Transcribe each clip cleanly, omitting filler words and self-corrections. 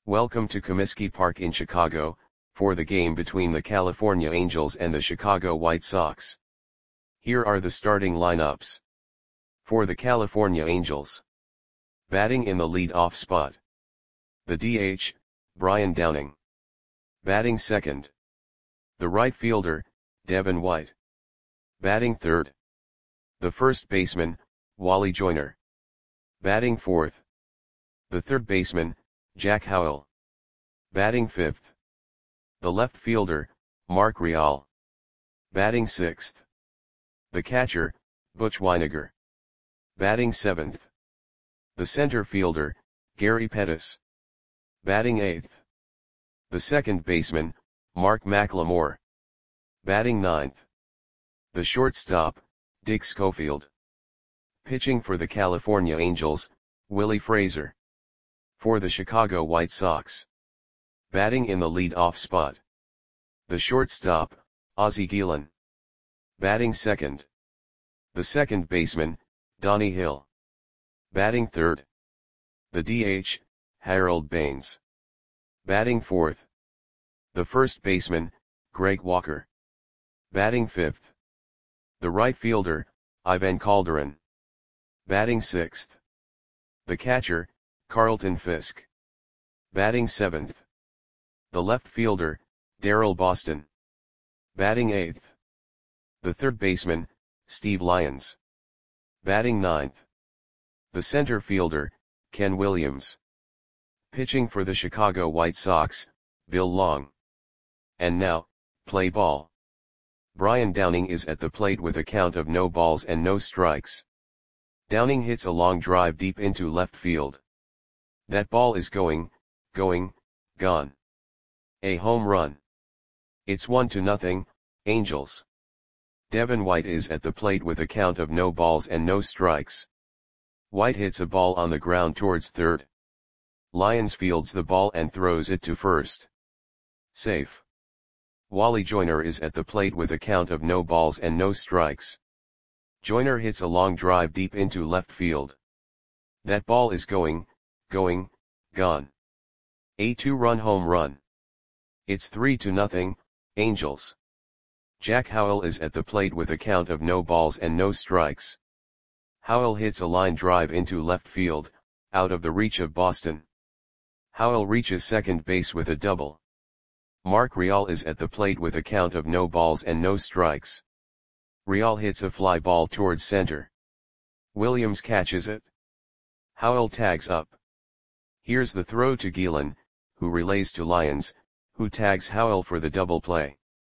Welcome to Comiskey Park in Chicago, for the game between the California Angels and the Chicago White Sox. Here are the starting lineups. For the California Angels. Batting in the lead-off spot. The DH, Brian Downing. Batting second. The right fielder, Devin White. Batting third. The first baseman, Wally Joyner. Batting fourth. The third baseman, Jack Howell. Batting fifth. The left fielder, Mark Real. Batting sixth. The catcher, Butch Wynegar. Batting seventh. The center fielder, Gary Pettis. Batting eighth. The second baseman, Mark McLemore. Batting ninth. The shortstop, Dick Schofield. Pitching for the California Angels, Willie Fraser. For the Chicago White Sox. Batting in the lead-off spot. The shortstop, Ozzie Guillen. Batting second. The second baseman, Donnie Hill. Batting third. The DH, Harold Baines. Batting fourth. The first baseman, Greg Walker. Batting fifth. The right fielder, Ivan Calderon. Batting sixth. The catcher, Carlton Fisk. Batting seventh. The left fielder, Darrell Boston. Batting eighth. The third baseman, Steve Lyons. Batting ninth. The center fielder, Ken Williams. Pitching for the Chicago White Sox, Bill Long. And now, play ball. Brian Downing is at the plate with a count of no balls and no strikes. Downing hits a long drive deep into left field. That ball is going, gone. A home run. It's 1-0, Angels. Devin White is at the plate with a count of no balls and no strikes. White hits a ball on the ground towards third. Lyons fields the ball and throws it to first. Safe. Wally Joyner is at the plate with a count of no balls and no strikes. Joyner hits a long drive deep into left field. That ball is going, gone. A 2-run home run. It's 3-0, Angels. Jack Howell is at the plate with a count of no balls and no strikes. Howell hits a line drive into left field, out of the reach of Boston. Howell reaches second base with a double. Mark Real is at the plate with a count of no balls and no strikes. Real hits a fly ball towards center. Williams catches it. Howell tags up. Here's the throw to Guillen, who relays to Lyons, who tags Howell for the double play.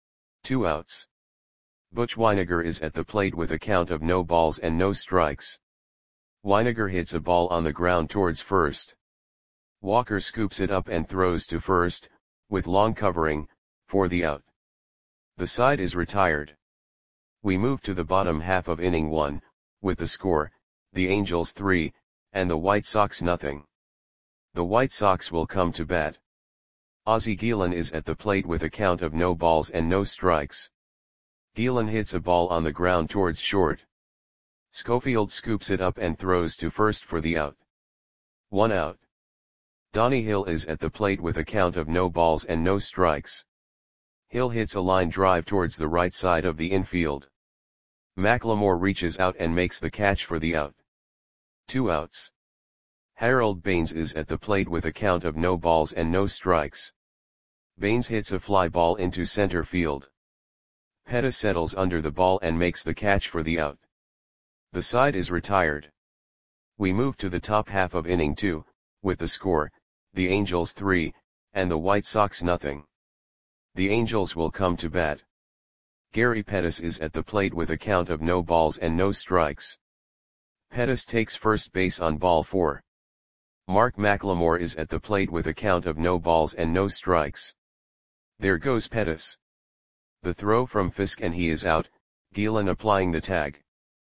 2 outs. Butch Wynegar is at the plate with a count of no balls and no strikes. Wynegar hits a ball on the ground towards first. Walker scoops it up and throws to first, with long covering, for the out. The side is retired. We move to the bottom half of inning 1, with the score, the Angels 3, and the White Sox nothing. The White Sox will come to bat. Ozzie Guillen is at the plate with a count of no balls and no strikes. Guillen hits a ball on the ground towards short. Schofield scoops it up and throws to first for the out. 1 out. Donnie Hill is at the plate with a count of no balls and no strikes. Hill hits a line drive towards the right side of the infield. McLemore reaches out and makes the catch for the out. 2 outs. Harold Baines is at the plate with a count of no balls and no strikes. Baines hits a fly ball into center field. Pettis settles under the ball and makes the catch for the out. The side is retired. We move to the top half of inning 2, with the score, the Angels 3, and the White Sox nothing. The Angels will come to bat. Gary Pettis is at the plate with a count of no balls and no strikes. Pettis takes first base on ball 4. Mark McLemore is at the plate with a count of no balls and no strikes. There goes Pettis. The throw from Fisk and he is out, Guillen applying the tag.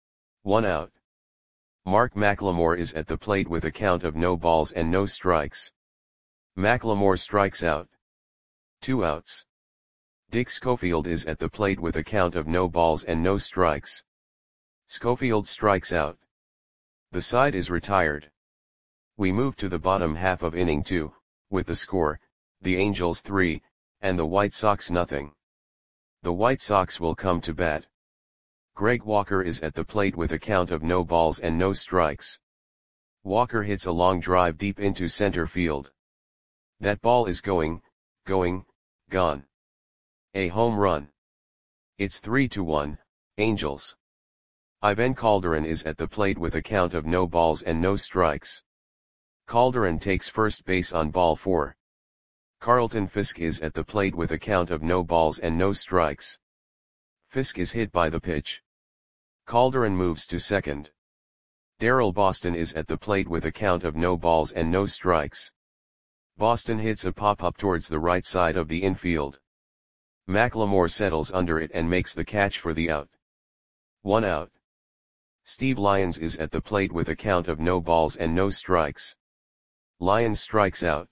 1 out. Mark McLemore is at the plate with a count of no balls and no strikes. McLemore strikes out. 2 outs. Dick Schofield is at the plate with a count of no balls and no strikes. Schofield strikes out. The side is retired. We move to the bottom half of inning 2, with the score, the Angels 3, and the White Sox nothing. The White Sox will come to bat. Greg Walker is at the plate with a count of no balls and no strikes. Walker hits a long drive deep into center field. That ball is going, gone. A home run. It's 3-1, Angels. Ivan Calderon is at the plate with a count of no balls and no strikes. Calderon takes first base on ball 4. Carlton Fisk is at the plate with a count of no balls and no strikes. Fisk is hit by the pitch. Calderon moves to second. Darrell Boston is at the plate with a count of no balls and no strikes. Boston hits a pop-up towards the right side of the infield. McLemore settles under it and makes the catch for the out. 1 out. Steve Lyons is at the plate with a count of no balls and no strikes. Lyons strikes out.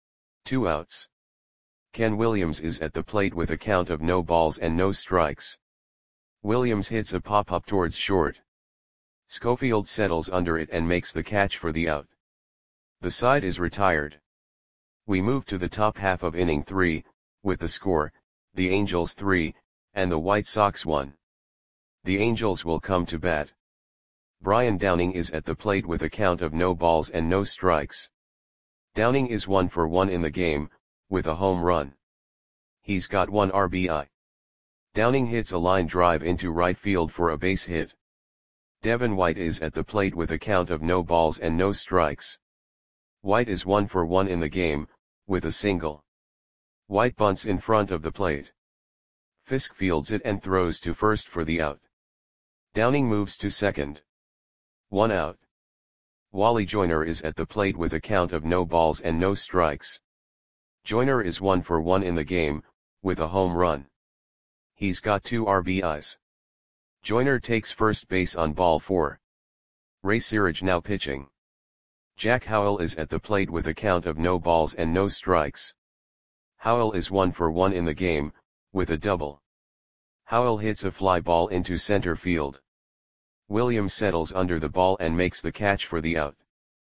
2 outs. Ken Williams is at the plate with a count of no balls and no strikes. Williams hits a pop-up towards short. Schofield settles under it and makes the catch for the out. The side is retired. We move to the top half of inning 3, with the score, the Angels 3, and the White Sox 1. The Angels will come to bat. Brian Downing is at the plate with a count of no balls and no strikes. Downing is 1 for 1 in the game, with a home run. He's got 1 RBI. Downing hits a line drive into right field for a base hit. Devin White is at the plate with a count of no balls and no strikes. White is 1 for 1 in the game, with a single. White bunts in front of the plate. Fisk fields it and throws to first for the out. Downing moves to second. 1 out. Wally Joyner is at the plate with a count of no balls and no strikes. Joyner is 1 for 1 in the game, with a home run. He's got 2 RBIs. Joyner takes first base on ball 4. Ray Searage now pitching. Jack Howell is at the plate with a count of no balls and no strikes. Howell is 1 for 1 in the game, with a double. Howell hits a fly ball into center field. Williams settles under the ball and makes the catch for the out.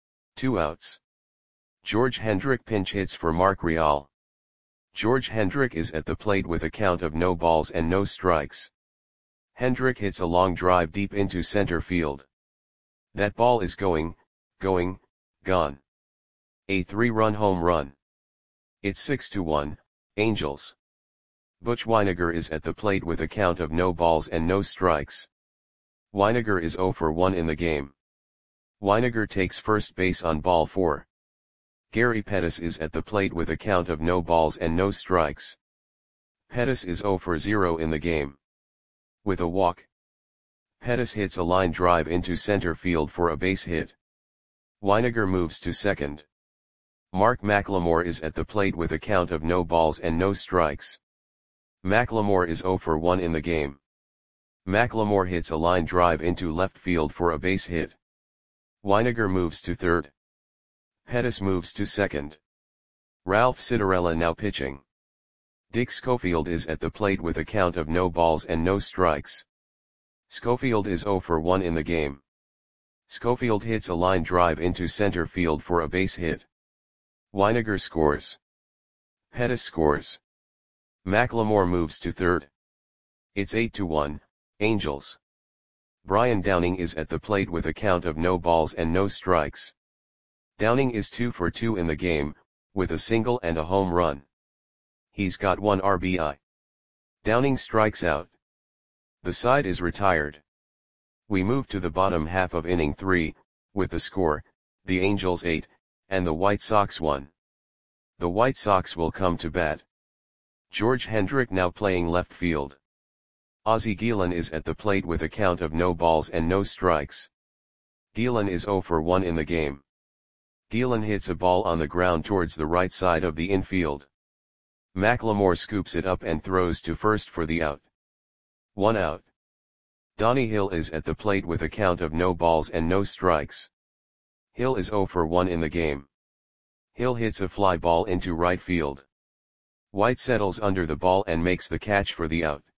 2 outs. George Hendrick pinch hits for Mark Real. George Hendrick is at the plate with a count of no balls and no strikes. Hendrick hits a long drive deep into center field. That ball is going, gone. A 3-run home run. It's 6-1, Angels. Butch Wynegar is at the plate with a count of no balls and no strikes. Wynegar is 0 for 1 in the game. Wynegar takes first base on ball 4. Gary Pettis is at the plate with a count of no balls and no strikes. Pettis is 0 for 0 in the game. With a walk. Pettis hits a line drive into center field for a base hit. Wynegar moves to second. Mark McLemore is at the plate with a count of no balls and no strikes. McLemore is 0 for 1 in the game. McLemore hits a line drive into left field for a base hit. Wynegar moves to third. Pettis moves to second. Ralph Citarella now pitching. Dick Schofield is at the plate with a count of no balls and no strikes. Schofield is 0 for 1 in the game. Schofield hits a line drive into center field for a base hit. Wynegar scores. Pettis scores. McLemore moves to third. It's 8-1, Angels. Brian Downing is at the plate with a count of no balls and no strikes. Downing is 2 for 2 in the game, with a single and a home run. He's got 1 RBI. Downing strikes out. The side is retired. We move to the bottom half of inning 3, with the score, the Angels 8, and the White Sox 1. The White Sox will come to bat. George Hendrick now playing left field. Ozzie Guillen is at the plate with a count of no balls and no strikes. Guillen is 0 for 1 in the game. Guillen hits a ball on the ground towards the right side of the infield. McLemore scoops it up and throws to first for the out. 1 out. Donnie Hill is at the plate with a count of no balls and no strikes. Hill is 0 for 1 in the game. Hill hits a fly ball into right field. White settles under the ball and makes the catch for the out.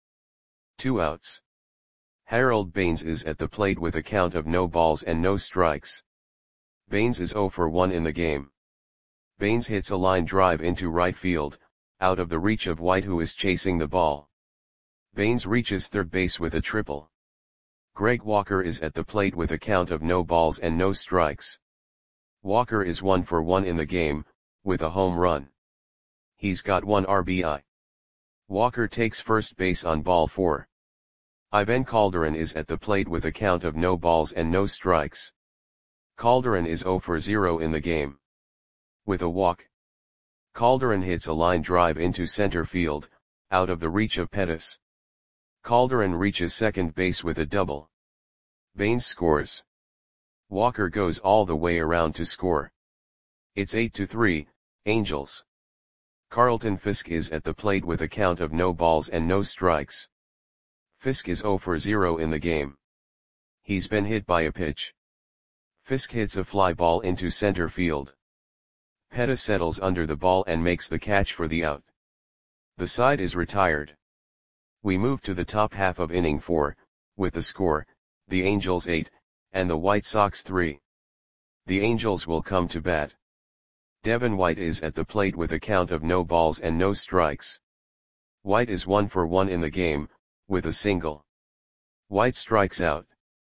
2 outs. Harold Baines is at the plate with a count of no balls and no strikes. Baines is 0 for 1 in the game. Baines hits a line drive into right field, out of the reach of White, who is chasing the ball. Baines reaches third base with a triple. Greg Walker is at the plate with a count of no balls and no strikes. Walker is 1 for 1 in the game, with a home run. He's got 1 RBI. Walker takes first base on ball 4. Ivan Calderon is at the plate with a count of no balls and no strikes. Calderon is 0 for 0 in the game. With a walk, Calderon hits a line drive into center field, out of the reach of Pettis. Calderon reaches second base with a double. Baines scores. Walker goes all the way around to score. It's 8-3, Angels. Carlton Fisk is at the plate with a count of no balls and no strikes. Fisk is 0 for 0 in the game. He's been hit by a pitch. Fisk hits a fly ball into center field. Pettis settles under the ball and makes the catch for the out. The side is retired. We move to the top half of inning 4, with the score, the Angels 8, and the White Sox 3. The Angels will come to bat. Devin White is at the plate with a count of no balls and no strikes. White is 1 for 1 in the game, with a single. White strikes out.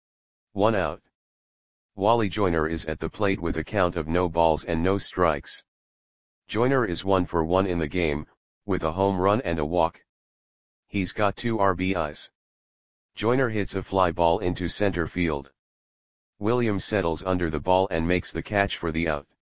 1 out. Wally Joyner is at the plate with a count of no balls and no strikes. Joyner is 1 for 1 in the game, with a home run and a walk. He's got 2 RBIs. Joyner hits a fly ball into center field. Williams settles under the ball and makes the catch for the out.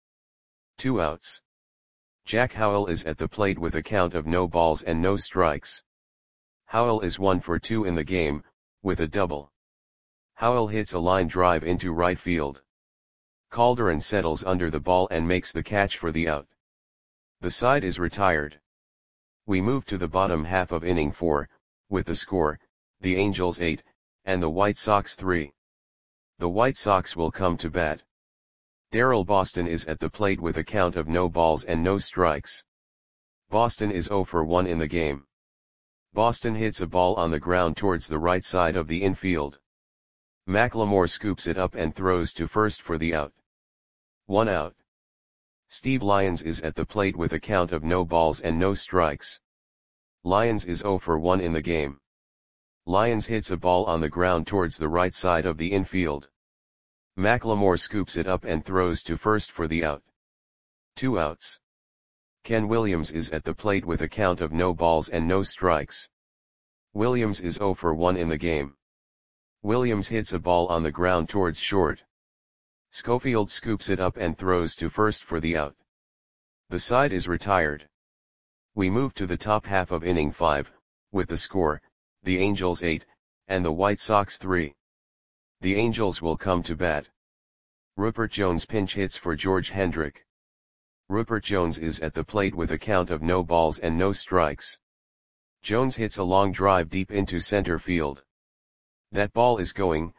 2 outs. Jack Howell is at the plate with a count of no balls and no strikes. Howell is 1 for 2 in the game, with a double. Howell hits a line drive into right field. Calderon settles under the ball and makes the catch for the out. The side is retired. We move to the bottom half of inning 4, with the score, the Angels 8, and the White Sox 3. The White Sox will come to bat. Darrell Boston is at the plate with a count of no balls and no strikes. Boston is 0 for 1 in the game. Boston hits a ball on the ground towards the right side of the infield. McLemore scoops it up and throws to first for the out. 1 out. Steve Lyons is at the plate with a count of no balls and no strikes. Lyons is 0 for 1 in the game. Lyons hits a ball on the ground towards the right side of the infield. McLemore scoops it up and throws to first for the out. 2 outs. Ken Williams is at the plate with a count of no balls and no strikes. Williams is 0 for 1 in the game. Williams hits a ball on the ground towards short. Schofield scoops it up and throws to first for the out. The side is retired. We move to the top half of inning 5, with the score, the Angels 8, and the White Sox 3. The Angels will come to bat. Rupert Jones pinch hits for George Hendrick. Rupert Jones is at the plate with a count of no balls and no strikes. Jones hits a long drive deep into center field. That ball is going,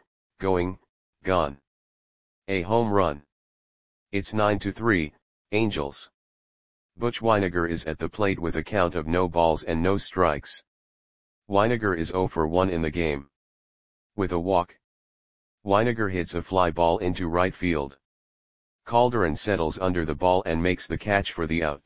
gone. A home run. It's 9-3, Angels. Butch Wynegar is at the plate with a count of no balls and no strikes. Wynegar is 0 for 1 in the game. With a walk, Wynegar hits a fly ball into right field. Calderon settles under the ball and makes the catch for the out.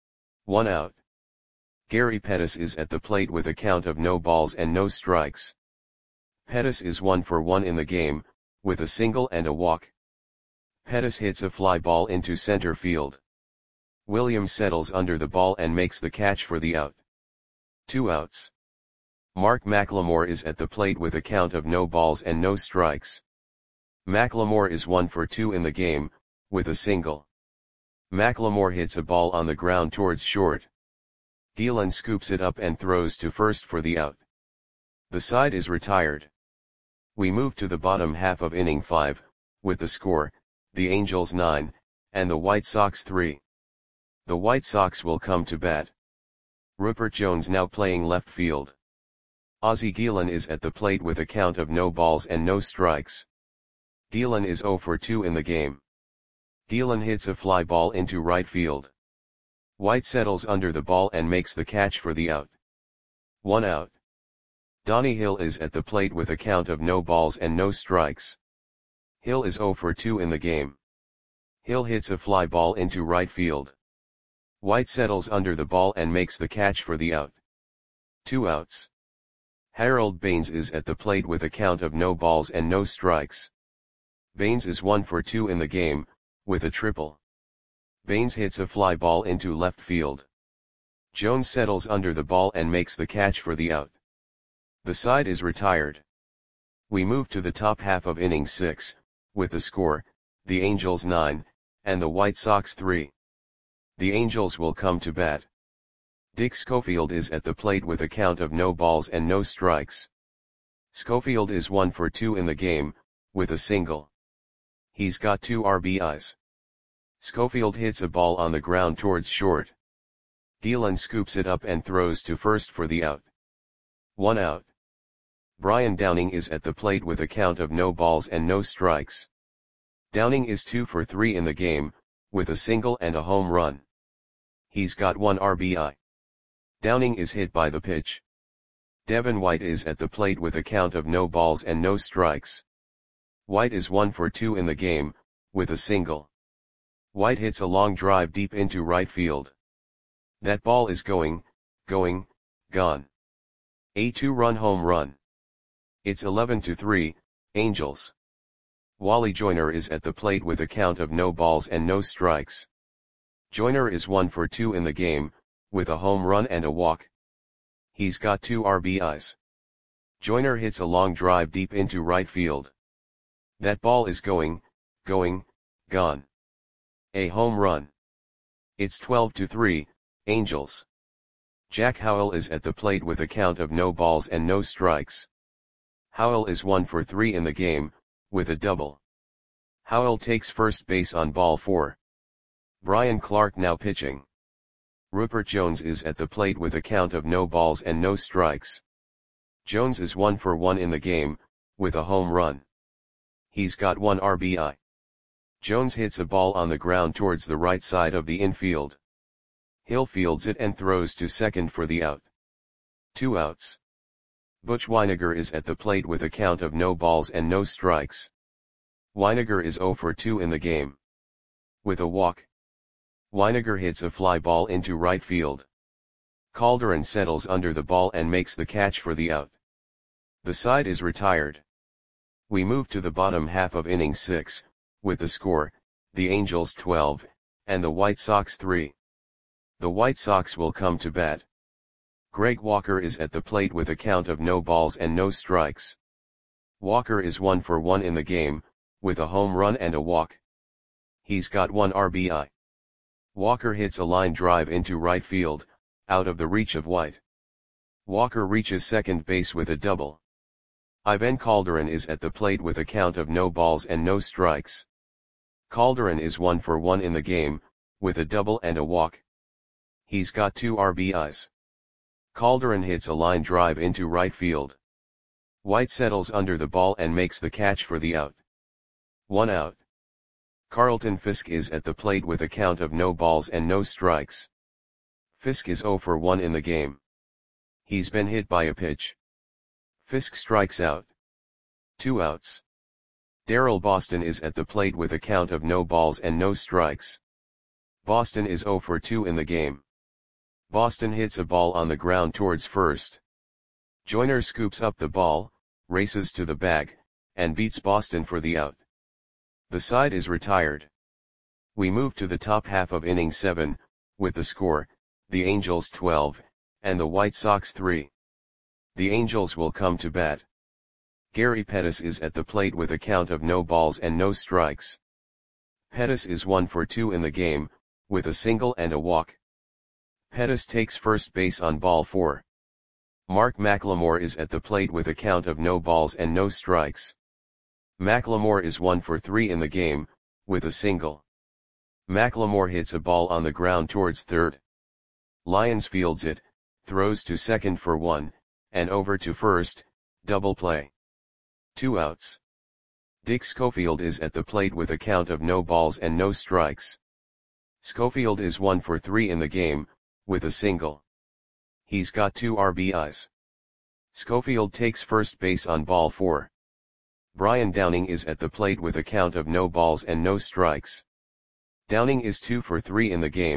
1 out. Gary Pettis is at the plate with a count of no balls and no strikes. Pettis is 1 for 1 in the game, with a single and a walk. Pettis hits a fly ball into center field. Williams settles under the ball and makes the catch for the out. 2 outs. Mark McLemore is at the plate with a count of no balls and no strikes. McLemore is 1 for 2 in the game, with a single. McLemore hits a ball on the ground towards short. Gielan scoops it up and throws to first for the out. The side is retired. We move to the bottom half of inning 5, with the score, the Angels 9, and the White Sox 3. The White Sox will come to bat. Rupert Jones now playing left field. Ozzie Gielan is at the plate with a count of no balls and no strikes. Gielan is 0 for 2 in the game. Gielan hits a fly ball into right field. White settles under the ball and makes the catch for the out. 1 out. Donnie Hill is at the plate with a count of no balls and no strikes. Hill is 0 for 2 in the game. Hill hits a fly ball into right field. White settles under the ball and makes the catch for the out. 2 outs. Harold Baines is at the plate with a count of no balls and no strikes. Baines is 1 for 2 in the game, with a triple. Baines hits a fly ball into left field. Jones settles under the ball and makes the catch for the out. The side is retired. We move to the top half of inning 6, with the score, the Angels 9, and the White Sox 3. The Angels will come to bat. Dick Schofield is at the plate with a count of no balls and no strikes. Schofield is 1 for 2 in the game, with a single. He's got 2 RBIs. Schofield hits a ball on the ground towards short. Gielan scoops it up and throws to first for the out. 1 out. Brian Downing is at the plate with a count of no balls and no strikes. Downing is 2 for 3 in the game, with a single and a home run. He's got 1 RBI. Downing is hit by the pitch. Devin White is at the plate with a count of no balls and no strikes. White is 1 for 2 in the game, with a single. White hits a long drive deep into right field. That ball is going, gone. A 2-run home run. It's 11-3, Angels. Wally Joyner is at the plate with a count of no balls and no strikes. Joyner is 1 for 2 in the game, with a home run and a walk. He's got 2 RBIs. Joyner hits a long drive deep into right field. That ball is going, gone. A home run. It's 12-3, Angels. Jack Howell is at the plate with a count of no balls and no strikes. Howell is 1 for 3 in the game, with a double. Howell takes first base on ball 4. Brian Clark now pitching. Rupert Jones is at the plate with a count of no balls and no strikes. Jones is 1 for 1 in the game, with a home run. He's got 1 RBI. Jones hits a ball on the ground towards the right side of the infield. Hill fields it and throws to second for the out. 2 outs. Butch Wynegar is at the plate with a count of no balls and no strikes. Wynegar is 0 for 2 in the game. With a walk. Wynegar hits a fly ball into right field. Calderon settles under the ball and makes the catch for the out. The side is retired. We move to the bottom half of inning 6, with the score, the Angels 12, and the White Sox 3. The White Sox will come to bat. Greg Walker is at the plate with a count of no balls and no strikes. Walker is 1 for 1 in the game, with a home run and a walk. He's got 1 RBI. Walker hits a line drive into right field, out of the reach of White. Walker reaches second base with a double. Ivan Calderon is at the plate with a count of no balls and no strikes. Calderon is 1 for 1 in the game, with a double and a walk. He's got 2 RBIs. Calderon hits a line drive into right field. White settles under the ball and makes the catch for the out. 1 out. Carlton Fisk is at the plate with a count of no balls and no strikes. Fisk is 0 for 1 in the game. He's been hit by a pitch. Fisk strikes out. 2 outs. Darrell Boston is at the plate with a count of no balls and no strikes. Boston is 0 for 2 in the game. Boston hits a ball on the ground towards first. Joyner scoops up the ball, races to the bag, and beats Boston for the out. The side is retired. We move to the top half of inning 7, with the score, the Angels 12, and the White Sox 3. The Angels will come to bat. Gary Pettis is at the plate with a count of no balls and no strikes. Pettis is 1 for 2 in the game, with a single and a walk. Pettis takes first base on ball 4. Mark McLemore is at the plate with a count of no balls and no strikes. McLemore is 1 for 3 in the game, with a single. McLemore hits a ball on the ground towards third. Lyons fields it, throws to second for 1, and over to first, double play. 2 outs. Dick Schofield is at the plate with a count of no balls and no strikes. Schofield is 1 for 3 in the game, with a single. He's got 2 RBIs. Schofield takes first base on ball 4. Brian Downing is at the plate with a count of no balls and no strikes. Downing is 2 for 3 in the game,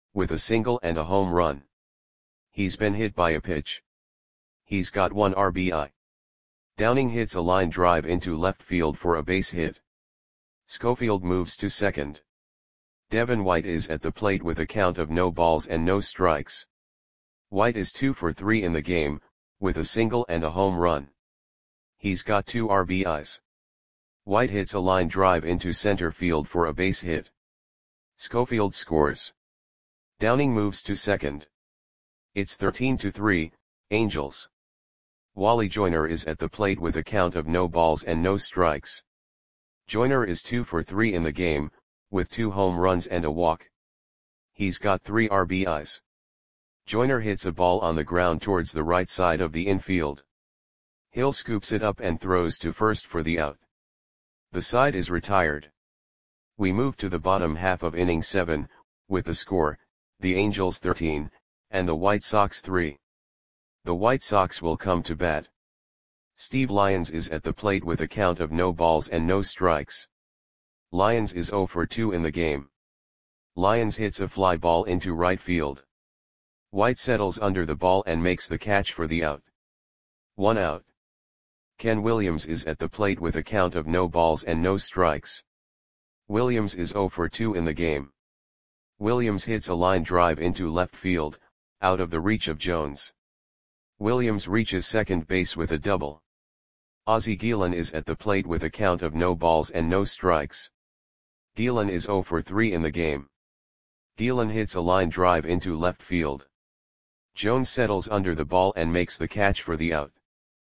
with a single and a home run. He's been hit by a pitch. He's got 1 RBI. Downing hits a line drive into left field for a base hit. Schofield moves to second. Devin White is at the plate with a count of no balls and no strikes. White is 2 for 3 in the game, with a single and a home run. He's got 2 RBIs. White hits a line drive into center field for a base hit. Schofield scores. Downing moves to second. It's 13-3, Angels. Wally Joyner is at the plate with a count of no balls and no strikes. Joyner is 2 for 3 in the game, with 2 home runs and a walk. He's got 3 RBIs. Joyner hits a ball on the ground towards the right side of the infield. Hill scoops it up and throws to first for the out. The side is retired. We move to the bottom half of inning 7, with the score, the Angels 13, and the White Sox 3. The White Sox will come to bat. Steve Lyons is at the plate with a count of no balls and no strikes. Lyons is 0 for 2 in the game. Lyons hits a fly ball into right field. White settles under the ball and makes the catch for the out. 1 out. Ken Williams is at the plate with a count of no balls and no strikes. Williams is 0 for 2 in the game. Williams hits a line drive into left field, out of the reach of Jones. Williams reaches second base with a double. Ozzie Guillen is at the plate with a count of no balls and no strikes. Guillen is 0 for 3 in the game. Guillen hits a line drive into left field. Jones settles under the ball and makes the catch for the out.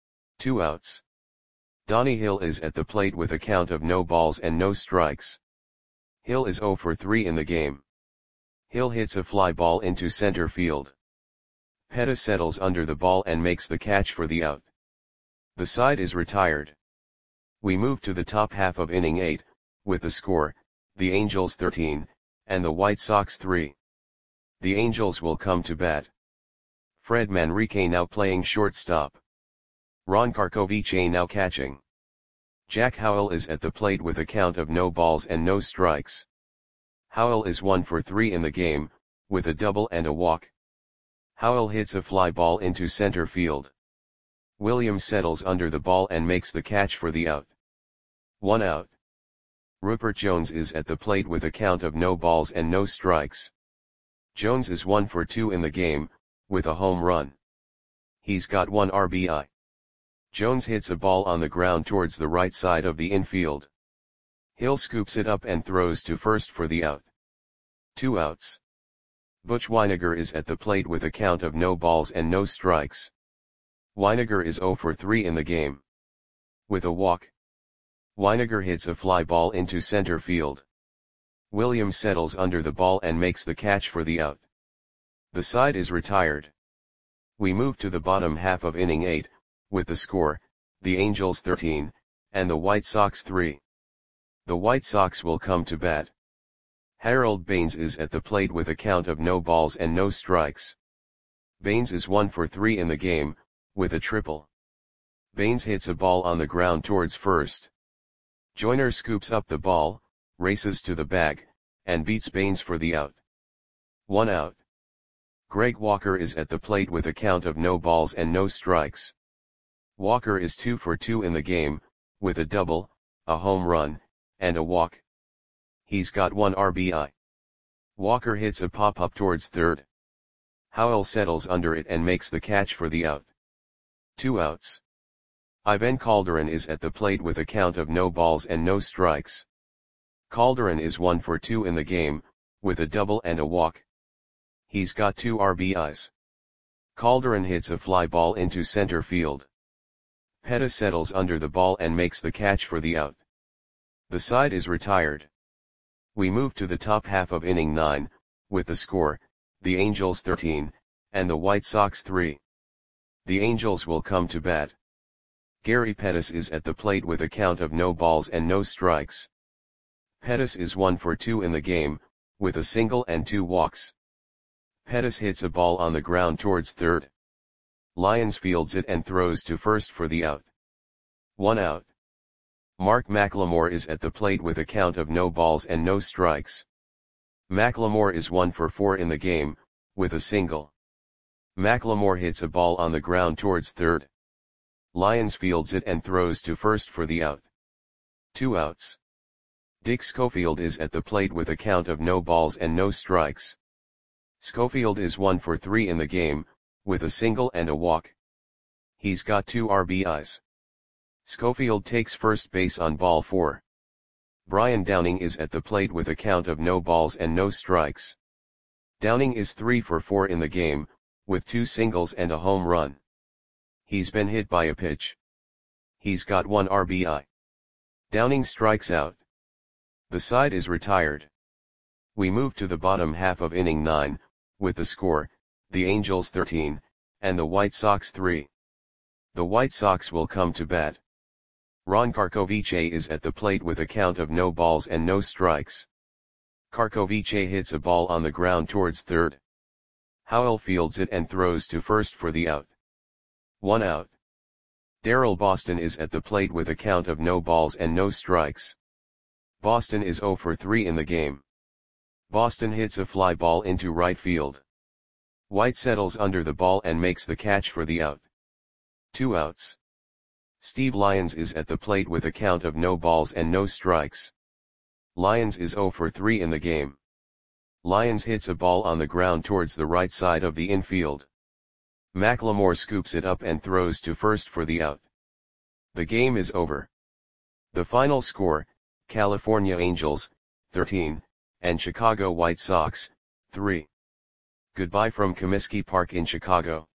2 outs. Donnie Hill is at the plate with a count of no balls and no strikes. Hill is 0 for 3 in the game. Hill hits a fly ball into center field. Pettis settles under the ball and makes the catch for the out. The side is retired. We move to the top half of inning 8, with the score, the Angels 13, and the White Sox 3. The Angels will come to bat. Fred Manrique now playing shortstop. Ron Karkovice now catching. Jack Howell is at the plate with a count of no balls and no strikes. Howell is 1 for 3 in the game, with a double and a walk. Howell hits a fly ball into center field. Williams settles under the ball and makes the catch for the out. 1 out. Rupert Jones is at the plate with a count of no balls and no strikes. Jones is 1 for 2 in the game, with a home run. He's got 1 RBI. Jones hits a ball on the ground towards the right side of the infield. Hill scoops it up and throws to first for the out. 2 outs. Butch Wynegar is at the plate with a count of no balls and no strikes. Wynegar is 0 for 3 in the game. With a walk. Wynegar hits a fly ball into center field. Williams settles under the ball and makes the catch for the out. The side is retired. We move to the bottom half of inning 8, with the score, the Angels 13, and the White Sox 3. The White Sox will come to bat. Harold Baines is at the plate with a count of no balls and no strikes. Baines is 1 for 3 in the game, with a triple. Baines hits a ball on the ground towards first. Joyner scoops up the ball, races to the bag, and beats Baines for the out. 1 out. Greg Walker is at the plate with a count of no balls and no strikes. Walker is 2 for 2 in the game, with a double, a home run, and a walk. He's got 1 RBI. Walker hits a pop-up towards third. Howell settles under it and makes the catch for the out. 2 outs. Ivan Calderon is at the plate with a count of no balls and no strikes. Calderon is 1 for 2 in the game, with a double and a walk. He's got 2 RBIs. Calderon hits a fly ball into center field. Pettis settles under the ball and makes the catch for the out. The side is retired. We move to the top half of inning 9, with the score, the Angels 13, and the White Sox 3. The Angels will come to bat. Gary Pettis is at the plate with a count of no balls and no strikes. Pettis is 1 for 2 in the game, with a single and 2 walks. Pettis hits a ball on the ground towards third. Lyons fields it and throws to first for the out. 1 out. Mark McLemore is at the plate with a count of no balls and no strikes. Macklemore is 1 for 4 in the game, with a single. Macklemore hits a ball on the ground towards third. Lyons fields it and throws to first for the out. 2 outs. Dick Schofield is at the plate with a count of no balls and no strikes. Schofield is 1 for 3 in the game, with a single and a walk. He's got 2 RBIs. Schofield takes first base on ball 4. Brian Downing is at the plate with a count of no balls and no strikes. Downing is 3 for 4 in the game, with 2 singles and a home run. He's been hit by a pitch. He's got 1 RBI. Downing strikes out. The side is retired. We move to the bottom half of inning 9, with the score, the Angels 13, and the White Sox 3. The White Sox will come to bat. Ron Karkovice is at the plate with a count of no balls and no strikes. Karkovice hits a ball on the ground towards third. Howell fields it and throws to first for the out. 1 out. Darrell Boston is at the plate with a count of no balls and no strikes. Boston is 0 for 3 in the game. Boston hits a fly ball into right field. White settles under the ball and makes the catch for the out. 2 outs. Steve Lyons is at the plate with a count of no balls and no strikes. Lyons is 0 for 3 in the game. Lyons hits a ball on the ground towards the right side of the infield. Macklemore scoops it up and throws to first for the out. The game is over. The final score, California Angels, 13, and Chicago White Sox, 3. Goodbye from Comiskey Park in Chicago.